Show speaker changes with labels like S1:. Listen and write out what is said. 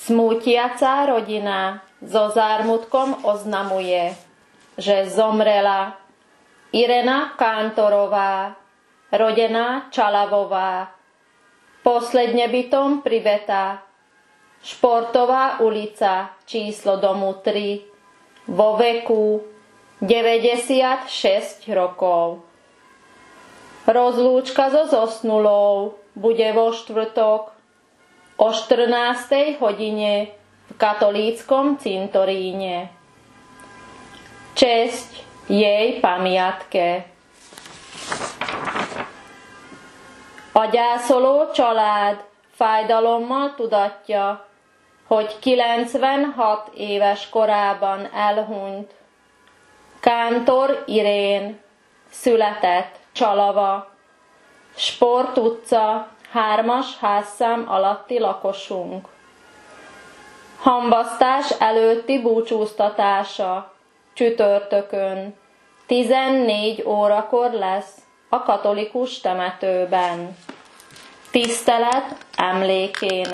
S1: Smútiaca rodina so zármutkom oznamuje, že zomrela Irena Kántorová, rodená Čalavová, posledne bytom pribetá, Športová ulica, číslo domu 3, vo veku 96 rokov. Rozlúčka so zosnulou bude vo štvrtok o 14. hodine v katolíckom cintoríne. Česť jej pamiatke. A gyászoló család fájdalommal tudatja, hogy 96 éves korában elhunyt Kántor Irén, született Csalava, Sport utca, 3-as házszám alatti lakosunk. Hamvasztás előtti búcsúztatása csütörtökön 14 órakor lesz a katolikus temetőben. Tisztelet emlékén.